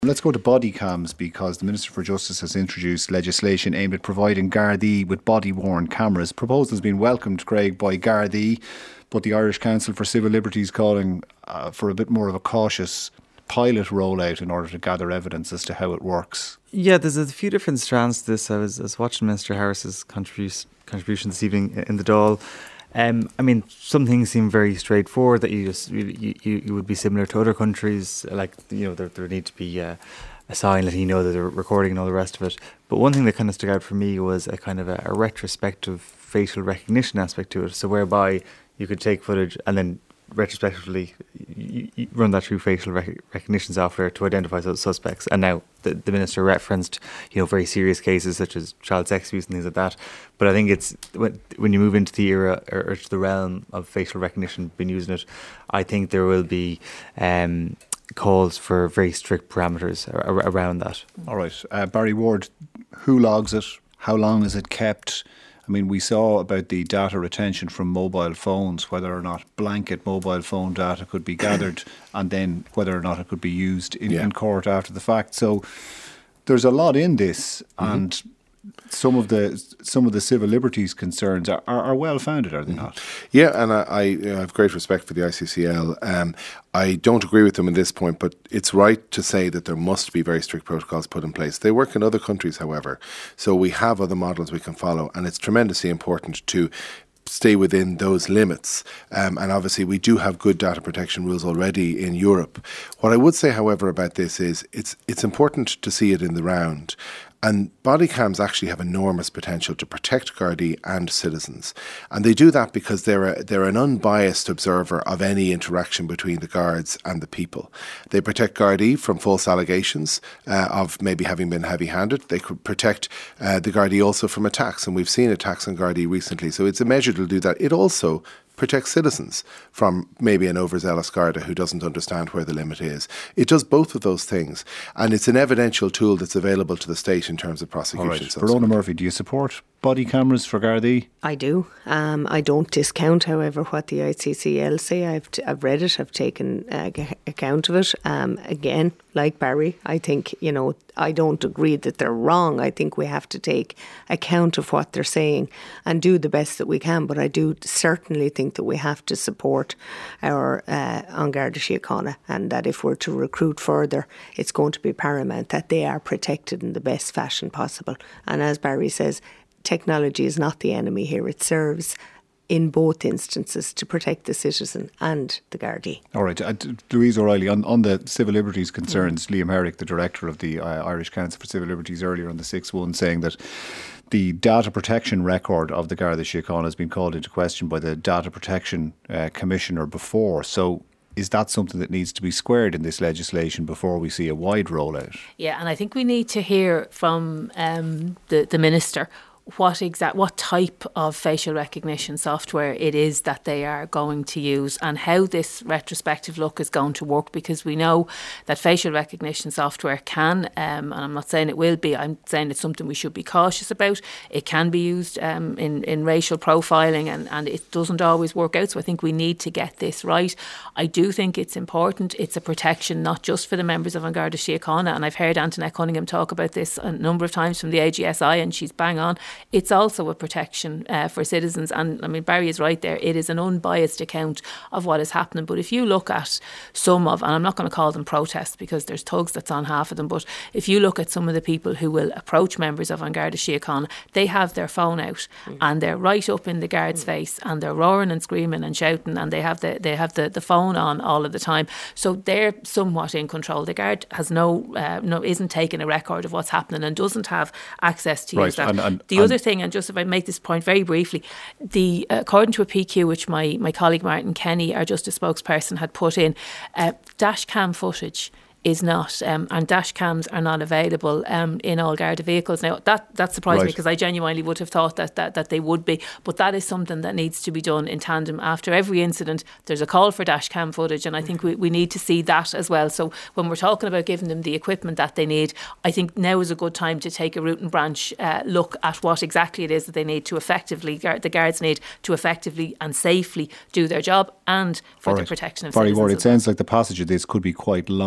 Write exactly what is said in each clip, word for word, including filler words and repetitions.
Let's go to body cams, because the Minister for Justice has introduced legislation aimed at providing Gardaí with body-worn cameras. Proposal has been welcomed, Craig, by Gardaí, but the Irish Council for Civil Liberties calling uh, for a bit more of a cautious pilot rollout in order to gather evidence as to how it works. Yeah, there's a few different strands to this. I was, I was watching Minister Harris's contribution, contribution this evening in the Dáil. Um, I mean, some things seem very straightforward, that you just you, you, you would be similar to other countries, like, you know, there, there need to be uh, a sign letting you know that they're recording and all the rest of it. But one thing that kind of stuck out for me was a kind of a, a retrospective facial recognition aspect to it. So whereby you could take footage and then retrospectively you, you run that through facial rec- recognition software to identify those suspects. And now the, the Minister referenced, you know, very serious cases such as child sex abuse and things like that. But I think it's when, when you move into the era or, or to the realm of facial recognition being used in it, I think there will be um, calls for very strict parameters ar- around that. All right. Uh, Barry Ward, who logs it? How long is it kept? I mean, we saw about the data retention from mobile phones, whether or not blanket mobile phone data could be gathered and then whether or not it could be used in, yeah. in court after the fact. So there's a lot in this, mm-hmm. and some of the some of the civil liberties concerns are, are, are well founded, are they not? Yeah, and I, I have great respect for the I C C L. Um, I don't agree with them on this point, but it's right to say that there must be very strict protocols put in place. They work in other countries, however, so we have other models we can follow, and it's tremendously important to stay within those limits. Um, and obviously we do have good data protection rules already in Europe. What I would say, however, about this is it's it's important to see it in the round. And body cams actually have enormous potential to protect Gardaí and citizens. And they do that because they're a, they're an unbiased observer of any interaction between the guards and the people. They protect Gardaí from false allegations uh, of maybe having been heavy-handed. They could protect uh, the Gardaí also from attacks, and we've seen attacks on Gardaí recently. So it's a measure to do that. It also protects citizens from maybe an overzealous Garda who doesn't understand where the limit is. It does both of those things, and it's an evidential tool that's available to the state in terms of prosecution. All right. Verona Murphy, do you support body cameras for Gardaí? I do. Um, I don't discount, however, what the I C C L say. I've t- I've read it. I've taken uh, g- account of it. Um, again, like Barry, I think, you know, I don't agree that they're wrong. I think we have to take account of what they're saying and do the best that we can. But I do certainly think that we have to support our uh, An Garda Síochána, and that if we're to recruit further, it's going to be paramount that they are protected in the best fashion possible. And as Barry says, technology is not the enemy here. It serves in both instances to protect the citizen and the Gardaí. All right. Uh, Louise O'Reilly, on, on the civil liberties concerns, mm. Liam Herrick, the director of the uh, Irish Council for Civil Liberties, earlier on the six one, saying that the data protection record of the Garda Síochána has been called into question by the Data Protection uh, Commissioner before. So is that something that needs to be squared in this legislation before we see a wide rollout? Yeah, and I think we need to hear from um, the, the Minister what exact what type of facial recognition software it is that they are going to use and how this retrospective look is going to work, because we know that facial recognition software can, um, and I'm not saying it will be, I'm saying it's something we should be cautious about. It can be used um, in, in racial profiling, and, and it doesn't always work out, so I think we need to get this right. I do think it's important. It's a protection not just for the members of An Garda Síochána, and I've heard Antoinette Cunningham talk about this a number of times from the A G S I, and she's bang on. It's also a protection uh, for citizens. And I mean, Barry is right there. It is an unbiased account of what is happening. But if you look at some of, and I'm not going to call them protests because there's thugs that's on half of them, but if you look at some of the people who will approach members of An Garda Síochána, they have their phone out mm. and they're right up in the guard's mm. face and they're roaring and screaming and shouting, and they have the they have the, the phone on all of the time. So they're somewhat in control. The guard has no, uh, no isn't taking a record of what's happening and doesn't have access to right. use that. And, and, the and other thing, and just if I make this point very briefly, the uh, according to a P Q which my, my colleague Martin Kenny, our justice spokesperson, had put in, uh, dash cam footage is not, um, and dash cams are not available um, in all Garda vehicles. Now that that surprised right. me, because I genuinely would have thought that, that that they would be, but that is something that needs to be done in tandem. After every incident there's a call for dash cam footage, and I think we, we need to see that as well. So when we're talking about giving them the equipment that they need, I think now is a good time to take a root and branch uh, look at what exactly it is that they need to effectively, the guards need to effectively and safely do their job, and for all the right. protection of Barry citizens. Ward, it as well. sounds like the passage of this could be quite long given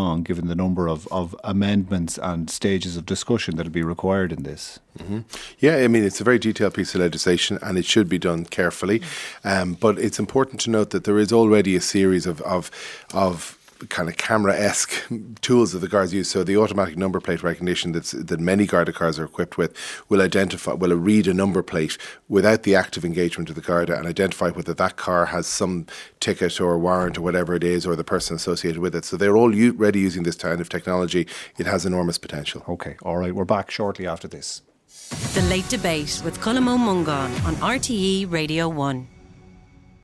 in the number of, of amendments and stages of discussion that will be required in this. Mm-hmm. Yeah, I mean, it's a very detailed piece of legislation and it should be done carefully. Um, but it's important to note that there is already a series of of, of kind of camera-esque tools that the guards use. So the automatic number plate recognition that's, that many Garda cars are equipped with will identify, will read a number plate without the active engagement of the Garda and identify whether that car has some ticket or warrant or whatever it is, or the person associated with it. So they're already using this kind of technology. It has enormous potential. Okay, all right, we're back shortly after this. The Late Debate with Colm Ó Mongáin on R T E Radio one.